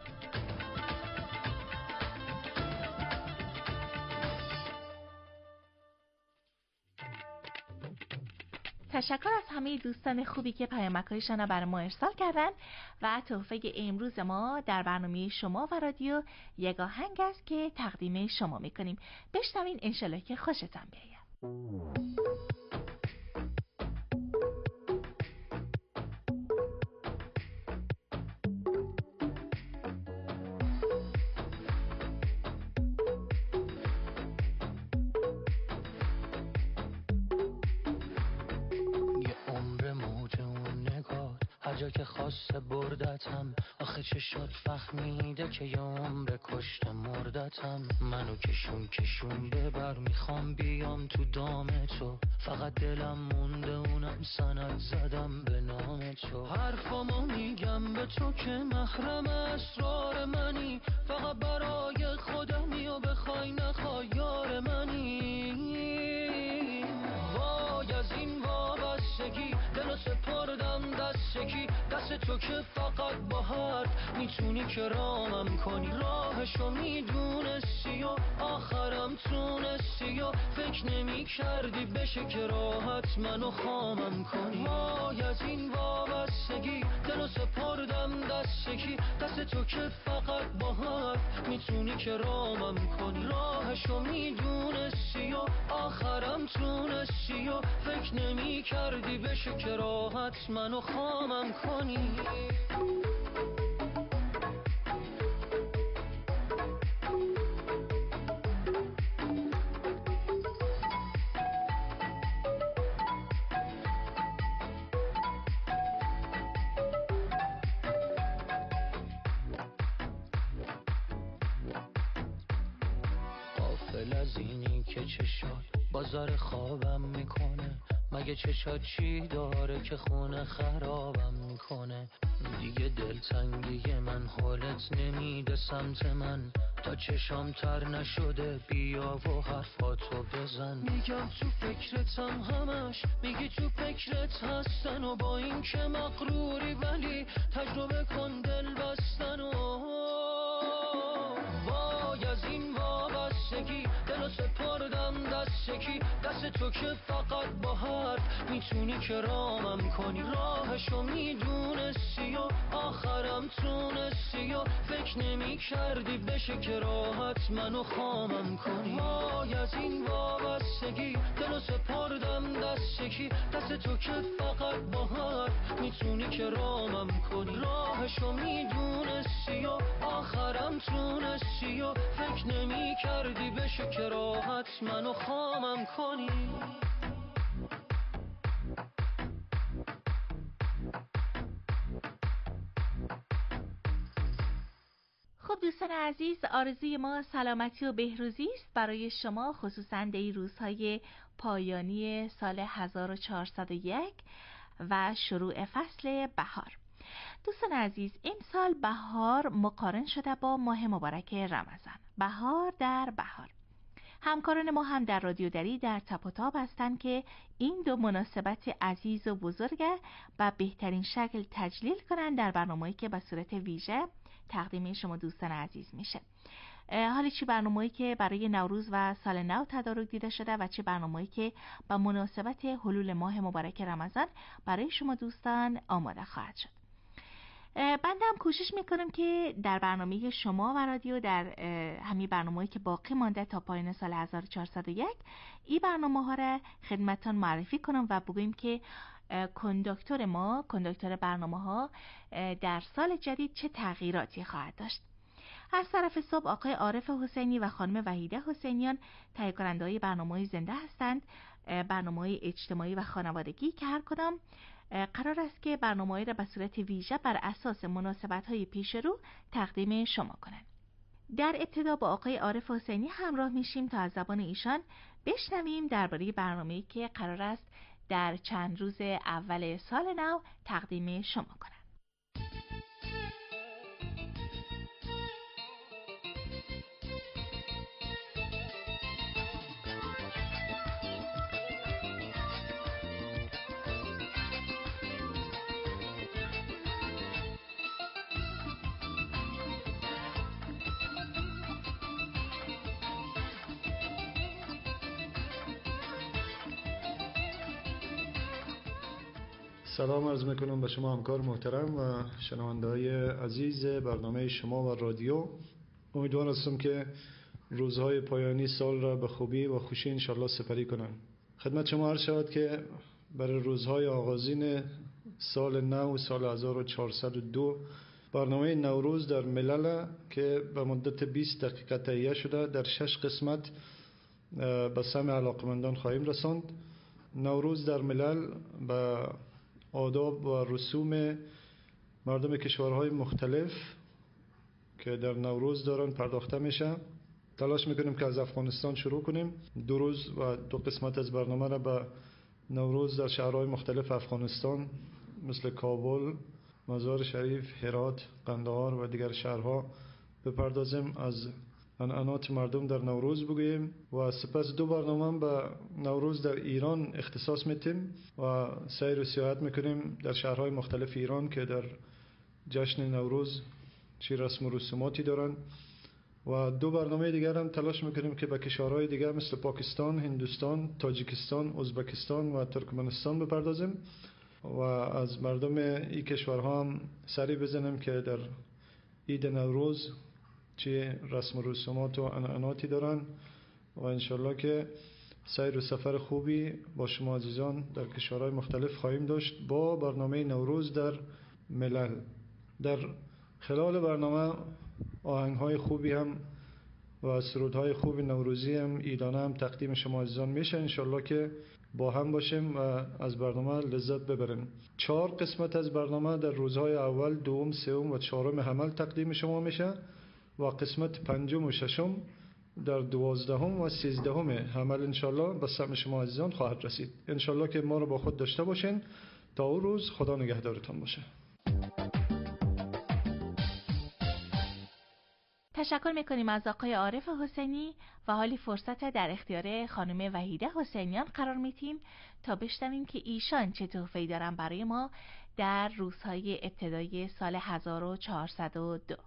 تشکر از همه دوستان خوبی که پیامک‌هایشان را برای ما ارسال کردن و تحفه امروز ما در برنامه شما و رادیو یک آهنگ است که تقدیم شما می‌کنیم. بشنوین انشالله که خوشتان بیاید. جا که خواسته بردتم، آخه چه شد فهمیده که یه عمر کشته مردتم. منو کشون ببر، میخوام بیام تو دام تو، فقط دلم مونده اونم سند زدم به نام تو. حرفامو میگم به تو که محرم اسرار منی، فقط برای خودمی و بخوای نخوای یار منی. وای از این وابستگی دلو سپردم دستکی، دست تو که فقط با حرف میتونی که رامم کنی. راهشو میدونستی و آخرم تونستی و فکر نمی کردی بشه که راحت منو خامم کنی. وای از این وابستگی دلو سپردم دستکی، دست تو که فقط با حرف میتونی که رامم کنی. راهشو میدونستی و آخرم تونستی و فکر نمی کردی بشه که راحت منو خامم کنی. غافل از اینی که چشات بازار خوابم میکنه، مگه چشات چی داره که خونه خرابم میکنه. دیگه دلتنگی من حالت نمیده سمت من، تا چشام تر نشده بیا و حرفاتو بزن. میگم تو فکرتم همش، میگی تو فکرت هستن و با این که مغروری ولی تجربه کن دل بستن. و وای از این وابستگی دلو سپردم دستکی، دست تو که فقط با حرف میتونی که رامم کنی. راهشو میدونستی و آخرم تونستی و فکر نمی کردی بشه که راحت منو خامم کنی. وای از این وابستگی دلو سپردم دستکی، دست تو که فقط با حرف میتونی که رامم کنی. راهشو میدونستی و آخرم تونستی و فکر نمی کردی بشه که راحت منو خامم کنی. خب دوستان عزیز، آرزوی ما سلامتی و بهروزی است برای شما، خصوصا در این روزهای پایانی سال 1401 و شروع فصل بهار. دوستان عزیز، امسال بهار مقارن شده با ماه مبارک رمضان. بهار در بهار. همکاران ما هم در رادیو دری در تپ و تاب هستند که این دو مناسبت عزیز و بزرگ و بهترین شکل تجلیل کنند در برنامه‌ای که به صورت ویژه تقدیم شما دوستان عزیز میشه. حالا چه برنامه‌ای که برای نوروز و سال نو تدارک دیده شده و چه برنامه‌ای که با مناسبت حلول ماه مبارک رمضان برای شما دوستان آماده خواهد شد. بنده هم کوشش میکنم که در برنامه شما و رادیو در همین برنامه‌ای که باقی مانده تا پایان سال 1401 این برنامه ها را خدمتتان معرفی کنم و بگویم که کنداکتور برنامه ها در سال جدید چه تغییراتی خواهد داشت. از طرف صبح آقای عارف حسینی و خانم وحیده حسینیان تهیه کننده‌های برنامه‌های زنده هستند، برنامه‌های اجتماعی و خانوادگی که هر کدام قرار است که برنامه‌ای را به صورت ویژه بر اساس مناسبت‌های پیش رو تقدیم شما کنند. در ابتدا با آقای عارف حسینی همراه میشیم تا از زبان ایشان بشنویم درباره برنامه‌ای که قرار است در چند روز اول سال نو تقدیم شما کنند. سلام عرض میکنم به شما همکار محترم و شنونده‌های عزیز برنامه شما و رادیو. امیدوار هستم که روزهای پایانی سال را به خوبی و خوشی انشالله سپری کنم. خدمت شما عرض شود که برای روزهای آغازین سال نو سال 1402 برنامه نوروز در ملل که به مدت 20 دقیقه تهیه شده در 6 قسمت به سمع علاقمندان خواهیم رساند. نوروز در ملل به آداب و رسوم مردم کشورهای مختلف که در نوروز دارن پرداخته میشه. تلاش میکنیم که از افغانستان شروع کنیم. 2 روز و 2 قسمت از برنامه را به نوروز در شهرهای مختلف افغانستان مثل کابل، مزار شریف، هرات، قندهار و دیگر شهرها بپردازیم، از عنعنات مردم در نوروز بگوییم و سپس 2 برنامه به نوروز در ایران اختصاص میتیم و سیر و سیاحت میکنیم در شهرهای مختلف ایران که در جشن نوروز چی رسم و رسوماتی دارن و 2 برنامه دیگر هم تلاش میکنیم که به کشورهای دیگر مثل پاکستان، هندوستان، تاجیکستان، ازبکستان و ترکمنستان بپردازیم و از مردم این کشورها هم سری بزنیم که در عید نوروز چه رسم و رسومات و عنعناتی دارن و انشالله که سیر و سفر خوبی با شما عزیزان در کشورهای مختلف خواهیم داشت با برنامه نوروز در ملل. در خلال برنامه آهنگ‌های خوبی هم و سرودهای خوبی نوروزی هم ایدانه هم تقدیم شما عزیزان میشه. انشالله که با هم باشیم و از برنامه لذت ببریم. 4 قسمت از برنامه در روزهای اول، دوم، سوم و چهارم حمل تقدیم شما میشه و قسمت 5 و 6 در 12 و 13 حمل انشالله به سمع شما عزیزان خواهد رسید. انشالله که ما رو با خود داشته باشین تا اون روز. خدا نگهدارتان باشه. تشکر میکنیم از آقای عارف حسینی و حالی فرصت در اختیار خانم وحیده حسینیان قرار میتیم تا بشنویم که ایشان چه تحفه‌ای دارن برای ما در روزهای ابتدایی سال 1402.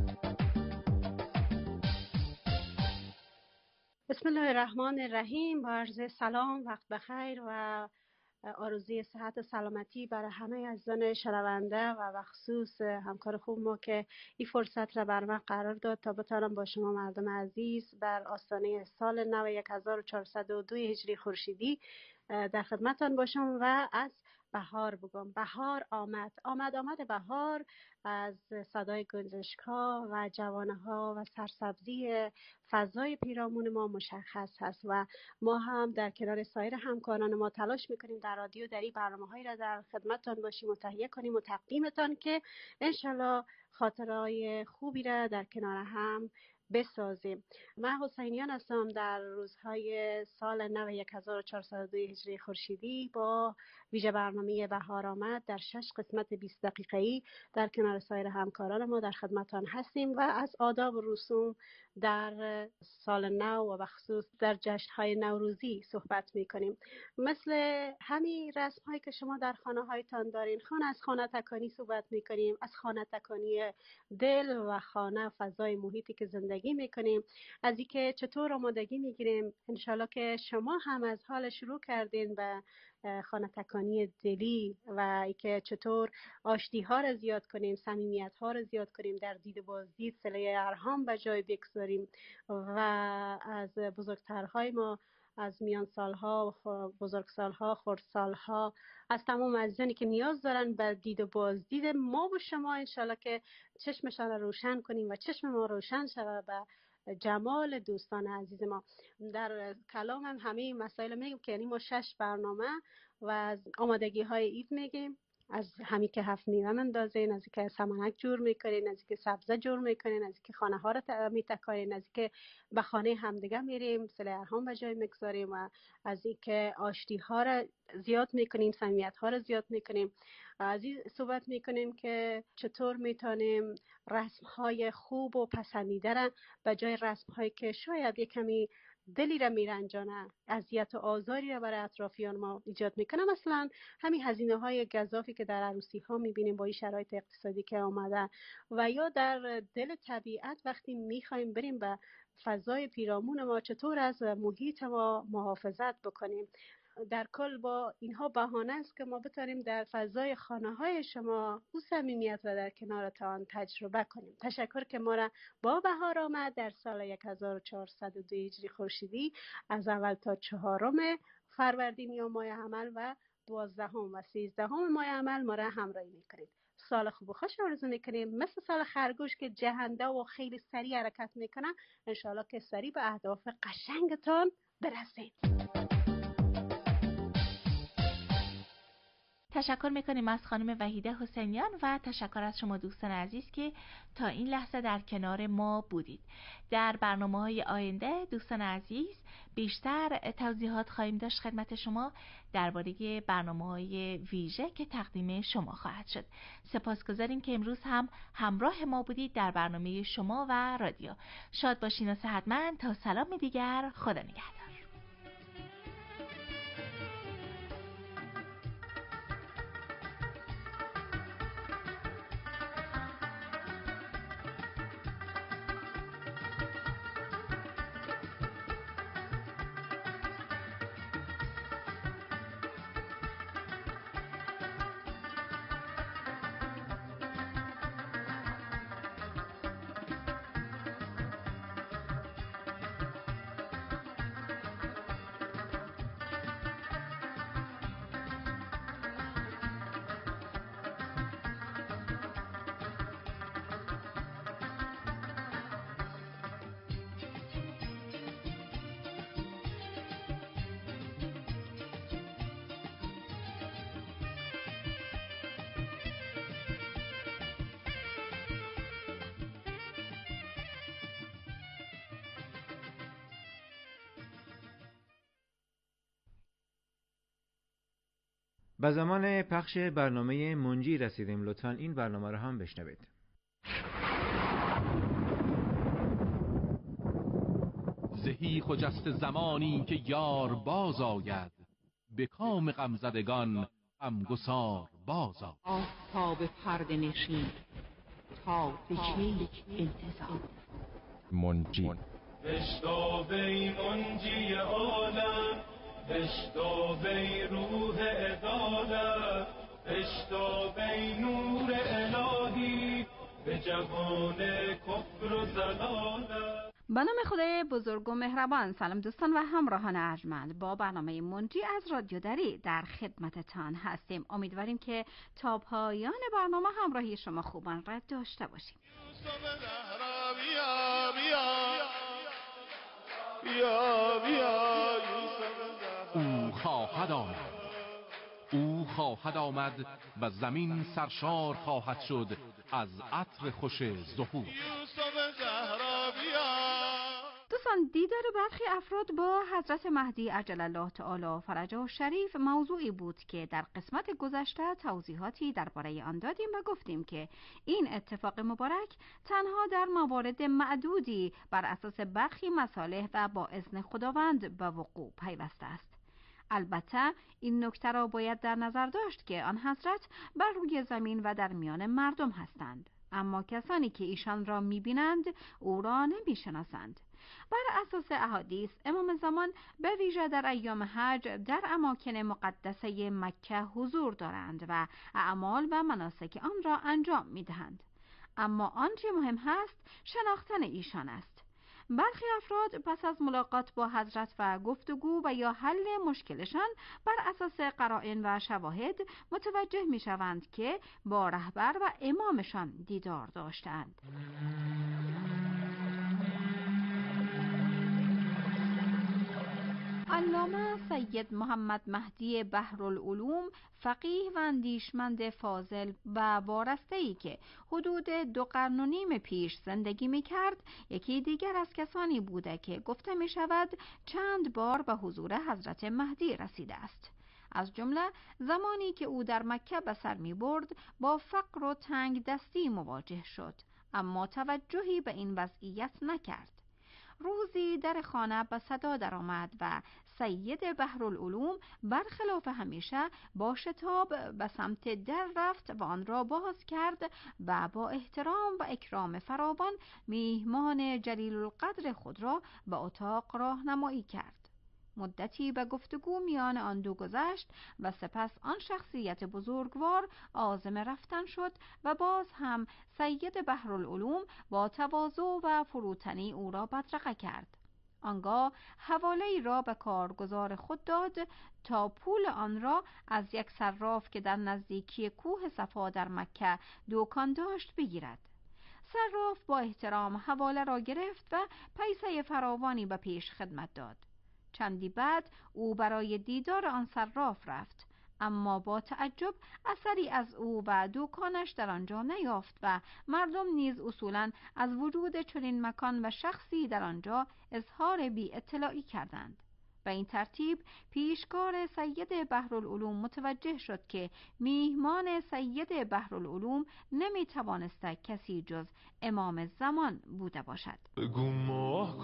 بسم الله الرحمن الرحیم. با عرض سلام، وقت بخیر و آرزوی صحت و سلامتی برای همه عزیزان شنونده و خصوص همکار خوب ما که این فرصت را بر من قرار داد تا بتانم با شما مردم عزیز بر آستانه سال نو 1402 هجری خورشیدی در خدمتان باشم و از بهار بگم. بهار آمد بهار از صدای گنجشک‌ها و جوانه‌ها و سرسبزی فضای پیرامون ما مشخص هست و ما هم در کنار سایر همکاران ما تلاش میکنیم در رادیو در این برنامه‌هایی را در خدمتتان باشیم و تهیه کنیم و تقدیمتان که انشالله خاطرهای خوبی را در کنار هم بسازیم. من حسینیان هستم. در روزهای سال نو 1402 هجری خورشیدی با ویژه برنامه بهار آمد در 6 قسمت 20 دقیقه‌ای در کنار سایر همکاران ما در خدمتان هستیم و از آداب و رسوم در سال نو و بخصوص در جشن‌های نوروزی صحبت می‌کنیم. مثل همین رسم‌هایی که شما در خانه‌هایتان دارین، از خانه تکانی صحبت می‌کنیم، از خانه تکانی دل و خانه فضای محیطی که زندگی می‌کنیم، از اینکه چطور آمادگی می‌گیریم انشالله که شما هم از حال شروع کردین به خانه تکانی دلی و اینکه چطور آشتی‌ها را زیاد کنیم، صمیمیت‌ها را زیاد کنیم، در دید بازدید صله ارحام به جای بگذاریم و از بزرگترهای ما، از میان سالها، بزرگ سالها، خرد سالها، از تمام عزیزانی که نیاز دارن به دید و بازدید ما و شما انشالله که چشمشان را روشن کنیم و چشم ما روشن شود به جمال دوستان عزیز ما. در کلامم همه مسائل میگم که یعنی ما 6 برنامه و از آمادگی های عید میگیم، از همی که 7 میوه مندازین، از که سمنک جور میکنین، از که سبزه جور میکنین، از که خانه ها رو میتکارین، از که به خانه همدیگه میریم صله ارحام به جای میگذاریم و از که آشتی ها رو زیاد میکنیم، صمیمیت ها رو زیاد میکنیم. از این صحبت میکنیم که چطور میتونیم رسم های خوب و پسندیده را به جای رسم هایی که شاید یک کمی دلی را میرنجانه، اذیت و آزاری را برای اطرافیان ما ایجاد میکنه. مثلا همین هزینه های گزافی که در عروسی ها میبینیم با این شرایط اقتصادی که آمده، و یا در دل طبیعت وقتی میخوایم بریم به فضای پیرامون ما چطور از محیط ما محافظت بکنیم. در کل با اینها بهانه است که ما بتونیم در فضای خانه های شما او صمیمیت و در کنارتان تجربه کنیم. تشکر که ما را با بهار آمد در سال 1402 هجری خورشیدی از اول تا 4 فروردین یا ماه عمل و 12 و 13 ماه عمل ما را همراهی میکنید. سال خوب و خوش آرزو میکنیم، مثل سال خرگوش که جهنده و خیلی سریع حرکت میکنه، انشالله که سریع به اهداف قشنگتان برسید. تشکر میکنیم از خانم وحیده حسینیان و تشکر از شما دوستان عزیز که تا این لحظه در کنار ما بودید. در برنامه‌های آینده دوستان عزیز بیشتر توضیحات خواهیم داشت خدمت شما درباره برنامه‌های ویژه که تقدیم شما خواهد شد. سپاسگزاریم که امروز هم همراه ما بودید در برنامه شما و رادیو. شاد باشین و صحتمند. تا سلام دیگر، خدا نگهدار. به زمان پخش برنامه منجی رسیدیم. لطفاً این برنامه رو هم بشنوید. زهی خجست زمانی که یار باز آید، به کام غمزدگان غمگسار باز آید. آفتاب پرده نشین تا به کی انتظار؟ منجی بشتابی منجی عالم، بشتابی روح عدالت، بشتابی نور الهی به جهان کفر و ضلالت. به نام خدای بزرگ و مهربان. سلام دوستان و همراهان ارجمند، با برنامه منجی از رادیو دری در خدمتتان هستیم. امیدواریم که تا پایان برنامه همراهی شما خوبان را داشته باشیم. او خواهد آمد، او خواهد آمد و زمین سرشار خواهد شد از عطر خوش ظهور. دوستان دوستان، دیدار برخی افراد با حضرت مهدی عجل الله تعالی فرجه شریف موضوعی بود که در قسمت گذشته توضیحاتی درباره آن دادیم و گفتیم که این اتفاق مبارک تنها در موارد معدودی بر اساس برخی مصالح و با اذن خداوند به وقوع پیوسته است. البته این نکته را باید در نظر داشت که آن حضرت بر روی زمین و در میان مردم هستند، اما کسانی که ایشان را می‌بینند او را نمی‌شناسند. بر اساس احادیث امام زمان به ویژه در ایام حج در اماکن مقدسه مکه حضور دارند و اعمال و مناسک آن را انجام می‌دهند. اما آنچه مهم هست شناختن ایشان است. برخی افراد پس از ملاقات با حضرت و گفتگو و یا حل مشکلشان بر اساس قرائن و شواهد متوجه می شوند که با رهبر و امامشان دیدار داشتند. علامه سید محمد مهدی بحرالعلوم، فقیه و اندیشمند فاضل و وارسته‌ای که حدود 2.5 قرن پیش زندگی می‌کرد، یکی دیگر از کسانی بوده که گفته می‌شود چند بار به حضور حضرت مهدی رسیده است. از جمله زمانی که او در مکه به سر می‌برد با فقر و تنگ دستی مواجه شد، اما توجهی به این وضعیت نکرد. روزی در خانه به صدا درآمد و سید بحرالعلوم برخلاف همیشه با شتاب به سمت در رفت و آن را باز کرد و با احترام و اکرام فراوان میهمان جلیل القدر خود را به اتاق راهنمایی کرد. مدتی به گفتگو میان آن دو گذشت و سپس آن شخصیت بزرگوار عازم رفتن شد و باز هم سید بحرالعلوم با تواضع و فروتنی او را بدرقه کرد. آنگاه حواله‌ای را به کارگزار خود داد تا پول آن را از یک صراف که در نزدیکی کوه صفا در مکه دکان داشت بگیرد. صراف با احترام حواله را گرفت و پیسه فراوانی به پیش خدمت داد. چندی بعد او برای دیدار آن صراف رفت، اما با تعجب اثری از او و دکانش در آنجا نیافت و مردم نیز اصولاً از وجود چنین مکان و شخصی در آنجا اظهار بی اطلاعی کردند. به این ترتیب پیشکار سید بحرالعلوم متوجه شد که میهمان سید بحرالعلوم نمیتوانسته کسی جز امام زمان بوده باشد. بگو ماه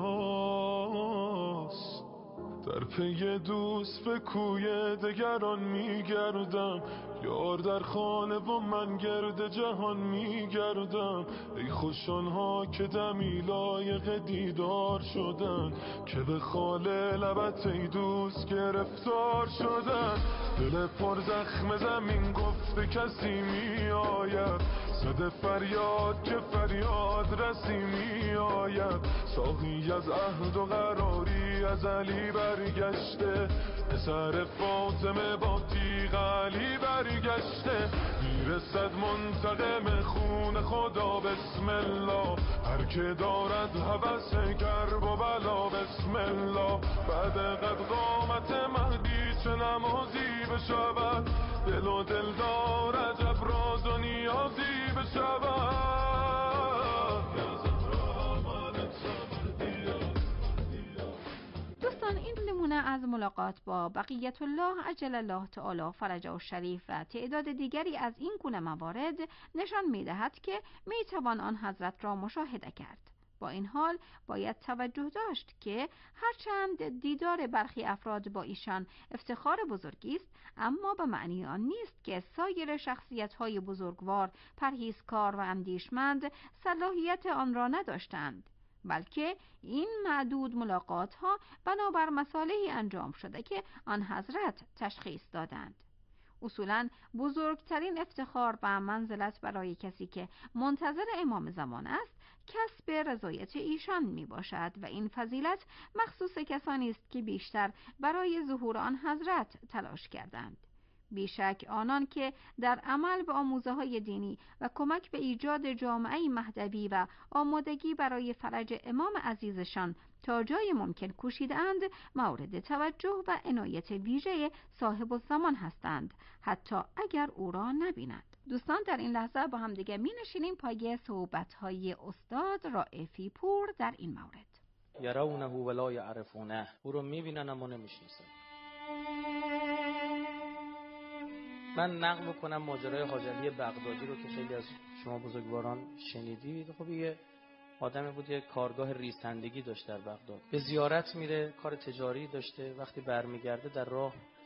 کجاست؟ در پی دوست به کوی دگران میگردم، یار در خانه و من گرد جهان میگردم. ای خوش آنها که دمی لایق دیدار شدن، که به خال لبت ای دوست گرفتار شدن. دل پر زخم زمین گفته کسی میآید، صد فریاد که فریاد رسی میآید. ساقی از عهد و قراری از علی برگشته، پسر فاطمه با تیغ علی برگشته. میرسد منتقم خون خدا بسم الله، هر که دارد هوس کرب و بلا بسم الله. بعد قد قامت مهدی چه نمازی بشود، دل و دلدار عجب راز و نیازی بشود. دوستان، این نمونه از ملاقات با بقیت الله عجل الله تعالی فرجه شریف و تعداد دیگری از این گونه موارد نشان می‌دهد که می‌توان آن حضرت را مشاهده کرد. با این حال باید توجه داشت که هرچند دیدار برخی افراد با ایشان افتخار بزرگی است، اما به معنی آن نیست که سایر شخصیت‌های بزرگوار، پرهیزکار و اندیشمند صلاحیت آن را نداشتند، بلکه این معدود ملاقات ها بنابر مصالحی انجام شده که آن حضرت تشخیص دادند. اصولاً بزرگترین افتخار و منزلت برای کسی که منتظر امام زمان است کسب رضایت ایشان می باشد و این فضیلت مخصوص کسانی است که بیشتر برای ظهور آن حضرت تلاش کردند. بیشک آنان که در عمل به آموزه‌های دینی و کمک به ایجاد جامعه مهدوی و آمادگی برای فرج امام عزیزشان تا جای ممکن کوشیدند، مورد توجه و عنایت ویژه صاحب الزمان هستند، حتی اگر او را نبینند. دوستان، در این لحظه با هم دیگه می نشینیم پای صحبت‌های استاد رائفی پور در این مورد. یرونه ولا یعرفونه، او رو میبینن اما نمیشناسن. من نقل میکنم ماجرای حاج علی بغدادی رو که خیلی از شما بزرگواران شنیدید. خب یه آدمی بود، یه کارگاه ریسندگی داشت در بغداد. به زیارت میره، کار تجاری داشته. وقتی برمیگرده در راه